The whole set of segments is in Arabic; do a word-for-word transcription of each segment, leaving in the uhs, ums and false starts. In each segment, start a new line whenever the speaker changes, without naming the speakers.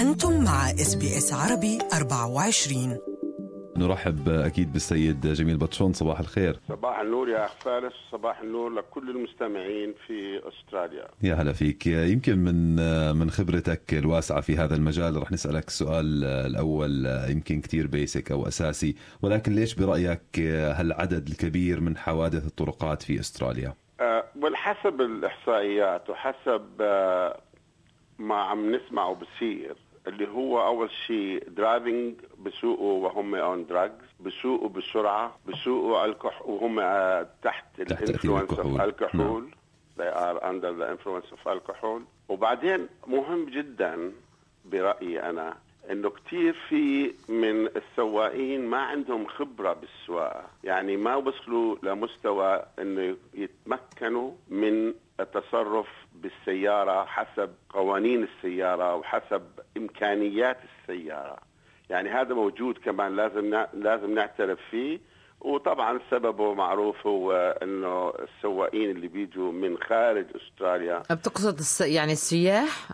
أنتم مع إس بي إس عربي أربعة وعشرين.
نرحب أكيد بالسيد جميل بطشون. صباح الخير.
صباح النور يا أخ فارس، صباح النور لكل المستمعين في أستراليا.
يا هلا فيك. يمكن من من خبرتك الواسعة في هذا المجال رح نسألك السؤال الأول، يمكن كتير بيسك أو أساسي، ولكن ليش برأيك هالعدد الكبير من حوادث الطرقات في أستراليا؟
أه والحسب الإحصائيات وحسب أه ما عم نسمعه بصير، اللي هو أول شيء درايفنج، بسوقوا وهم اون دراجز، بسوقوا بسرعة، بسوقوا الكحول وهم uh, تحت الانفلونس اوف الكحول. they are under the influence of alcohol. وبعدين مهم جدا برأيي أنا إنه كتير في من السواقين ما عندهم خبرة بالسواقة، يعني ما وصلوا لمستوى إنه يتمكنوا من التصرف بالسيارة حسب قوانين السيارة وحسب إمكانيات السيارة. يعني هذا موجود كمان، لازم لازم نعترف فيه. وطبعا سببه معروف، هو إنه السواقين اللي بيجوا من خارج أستراليا.
بتقصد الس... يعني السياح؟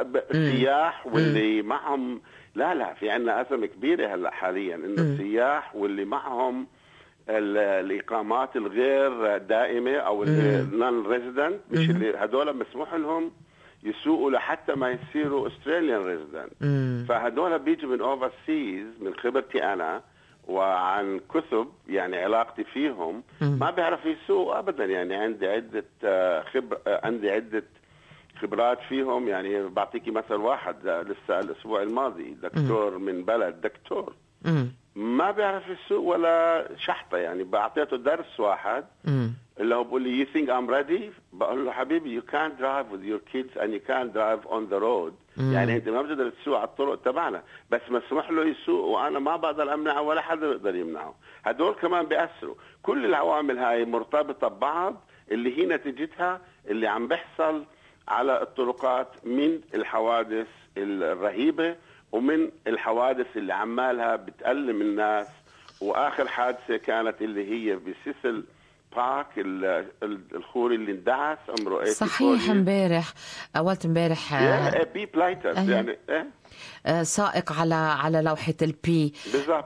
السياح واللي معهم، لا لا في عنا أزمة كبيرة هلا حاليا، إنه السياح واللي معهم الإقامات الغير دائمة أو النون ريزيدنت، مش اللي هدول مسموح لهم يسوقوا لحتى ما يصيروا أستراليان ريزيدنت. فهدول بيجوا من أوفرسيز. من خبرتي أنا وعن كثب يعني علاقتي فيهم، ما بيعرفوا يسوقوا أبدا. يعني عندي عدة خبر عندي عدة خبرات فيهم. يعني بعطيكي مثل واحد لسه الأسبوع الماضي، دكتور من بلد، دكتور ما بيعرف يسوق ولا شحطة. يعني بعطيته درس واحد اللي هو بقول لي you think I'm ready، بقول له حبيبي you can't drive with your kids and you can't drive on the road. يعني انت ما بتقدر تسوق على الطرق تبعنا، بس مسموح له يسوق وانا ما بقدر امنعه ولا حدا بيقدر يمنعه. هدول كمان بيأثروا. كل العوامل هاي مرتبطة ببعض، اللي هي نتيجتها اللي عم بيحصل على الطرقات من الحوادث الرهيبة ومن الحوادث اللي عمالها بتألم الناس. وآخر حادثة كانت اللي هي بسيسل بارك، الخوري اللي اندعس عمره
صحيح امبارح، اولت امبارح
بي بلايتر يعني ايه
سائق على على لوحة البي
بالضبط.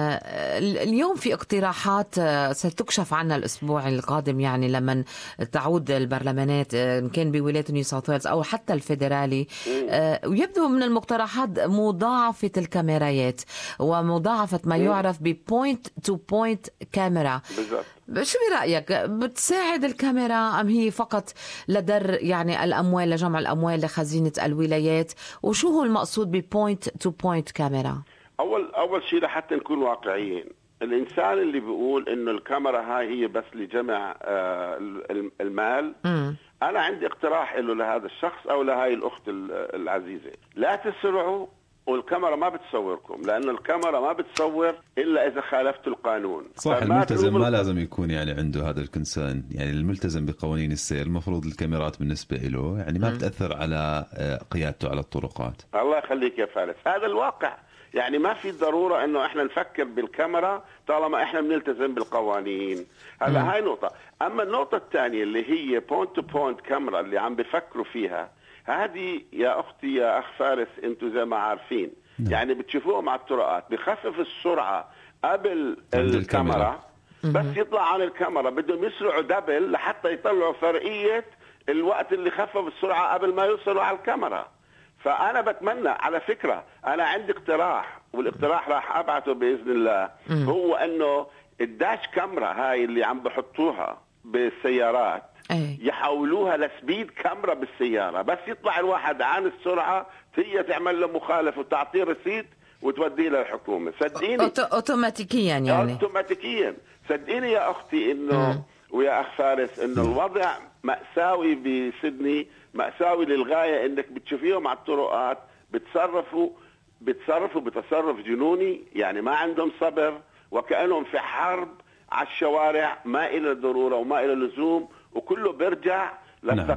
اليوم في اقتراحات ستكشف عنها الأسبوع القادم، يعني لما تعود البرلمانات إن كان بولاية نيو ساوث ويلز أو حتى الفيدرالي، ويبدو من المقترحات مضاعفة الكاميرايات ومضاعفة ما يعرف ببوينت تو بوينت كاميرا.
بالضبط.
شو برأيك؟ بتساعد الكاميرا أم هي فقط لدر يعني الأموال، لجمع الأموال لخزينة الولايات؟ وشو هو المقصود ببوينت تو بوينت كاميرا؟
أول أول شيء لحتى نكون واقعيين، الإنسان اللي بيقول إنه الكاميرا هاي هي بس لجمع آه المال، م. أنا عندي اقتراح له لهذا الشخص أو لهاي الأخت العزيزة، لا تسرعوا والكاميرا ما بتصوركم، لأن الكاميرا ما بتصور إلا إذا خالفت القانون.
صح. الملتزم ما لازم يكون يعني عنده هذا الكنسان. يعني الملتزم بقوانين السير المفروض الكاميرات بالنسبة له يعني ما م. بتأثر على قيادته على الطرقات.
الله يخليك يا فارس، هذا الواقع. يعني ما في ضرورة إنه إحنا نفكر بالكاميرا طالما إحنا بنلتزم بالقوانين. هلا هاي نقطة. أما النقطة الثانية اللي هي بوينت تو بوينت كاميرا اللي عم بفكروا فيها، هذه يا أختي يا أخ فارس أنتوا زي ما عارفين، نعم. يعني بتشوفوهم على الطرقات بخفف السرعة قبل الكاميرا، بس يطلع عن الكاميرا بدهم يسرعوا دبل لحتى يطلعوا فرقية الوقت اللي خفف السرعة قبل ما يوصلوا على الكاميرا. فأنا بتمنى، على فكرة أنا عندي اقتراح، والاقتراح راح أبعته بإذن الله، هو أنه الداش كاميرا هاي اللي عم بحطوها بالسيارات يحولوها لسبيد كاميرا بالسيارة، بس يطلع الواحد عن السرعة هي تعمل له مخالفة وتعطيه رصيد وتوديه للحكومة. صدقيني
أوتو... اوتوماتيكيا يعني
اوتوماتيكيا. صدقيني يا اختي انه م. ويا اخ فارس انه الوضع مأساوي بسيدني، مأساوي للغاية. انك بتشوفيهم على الطرقات بتصرفوا بتصرفوا بتصرف جنوني، يعني ما عندهم صبر وكأنهم في حرب على الشوارع، ما إلى ضرورة وما إلى لزوم، وكله بيرجع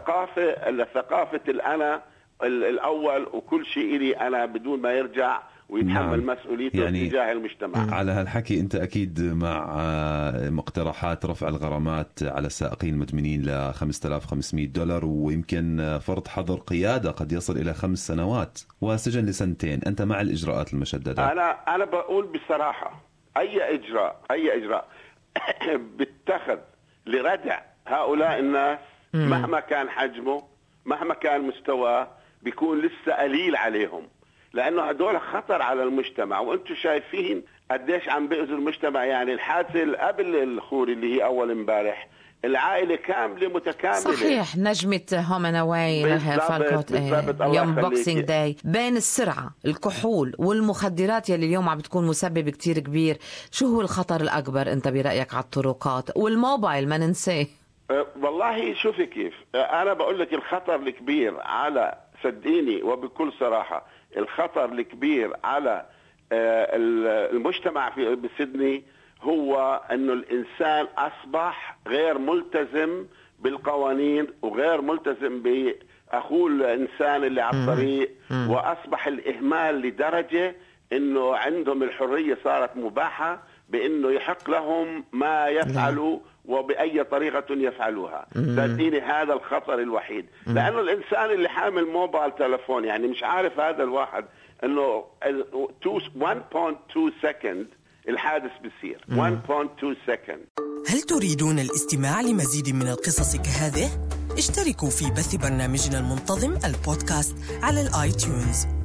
للثقافة لثقافة الأنا الأول، وكل شيء إلي أنا بدون ما يرجع ويتحمل
نعم.
مسؤوليته
يعني
تجاه المجتمع.
على هالحكي أنت أكيد مع مقترحات رفع الغرامات على السائقين المدمنين ل خمسة آلاف وخمسمئة دولار، ويمكن فرض حظر قيادة قد يصل إلى خمس سنوات وسجن لسنتين. أنت مع الإجراءات المشددة؟
أنا أنا بقول بصراحة أي إجراء أي إجراء بتخذ لردع هؤلاء الناس مهما كان حجمه مهما كان مستواه بيكون لسه قليل عليهم، لأنه هدول خطر على المجتمع. وأنتم شايفين قديش عم بيأذوا المجتمع. يعني الحادثة قبل الخوري اللي هي أول امبارح العائلة كاملة متكاملة.
صحيح، نجمة هوم اند اواي فالكوت يوم بوكسينج داي. بين السرعة، الكحول والمخدرات يلي اليوم عم بتكون مسبب كتير كبير، شو هو الخطر الأكبر أنت برأيك على الطرقات؟ والموبايل ما ننساه.
أه والله شوفي كيف أنا بقول لك الخطر الكبير على، صدقيني وبكل صراحة، الخطر الكبير على المجتمع في بسيدني هو أنه الإنسان أصبح غير ملتزم بالقوانين وغير ملتزم بأخوه الإنسان اللي على الطريق، وأصبح الإهمال لدرجة أنه عندهم الحرية صارت مباحة بأنه يحق لهم ما يفعلوا وبأي طريقة يفعلوها. صدقيني هذا الخطر الوحيد، لأنه الإنسان اللي حامل موبايل تلفون يعني مش عارف هذا الواحد أنه واحد فاصلة اثنين سكند الحادث بيصير. واحد فاصلة اثنين سكند.
هل تريدون الاستماع لمزيد من القصص كهذه؟ اشتركوا في بث برنامجنا المنتظم البودكاست على الآي تيونز.